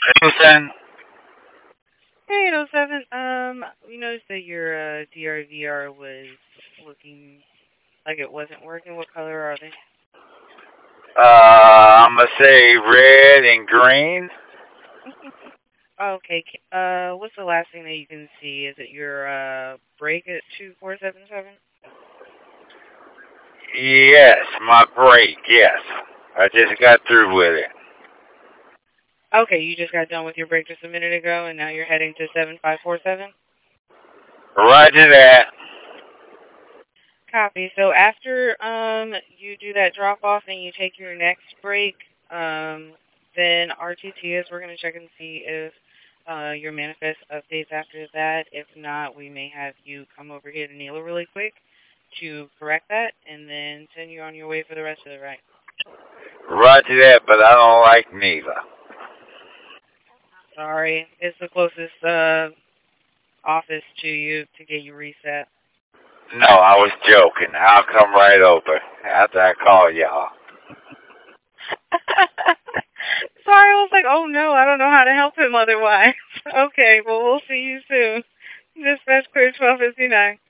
Listen, Hey, 07. We noticed that your DRVR was looking like it wasn't working. What color are they? I'm gonna say red and green. Okay. What's the last thing that you can see? Is it your brake at 2477? Yes, my brake. Yes, I just got through with it. Okay, you just got done with your brake just a minute ago, and now you're heading to 7547. Roger that. Copy. So after you do that drop off and you take your next break, then RTTS, we're going to check and see if your manifest updates after that. If not, we may have you come over here to Neela really quick to correct that and then send you on your way for the rest of the ride. Roger that, but I don't like neither. Sorry, it's the closest office to you to get you reset. No, I was joking. I'll come right over after I call y'all. Sorry, I was like, oh no, I don't know how to help him otherwise. Okay, well, we'll see you soon. Dispatch clear 1259.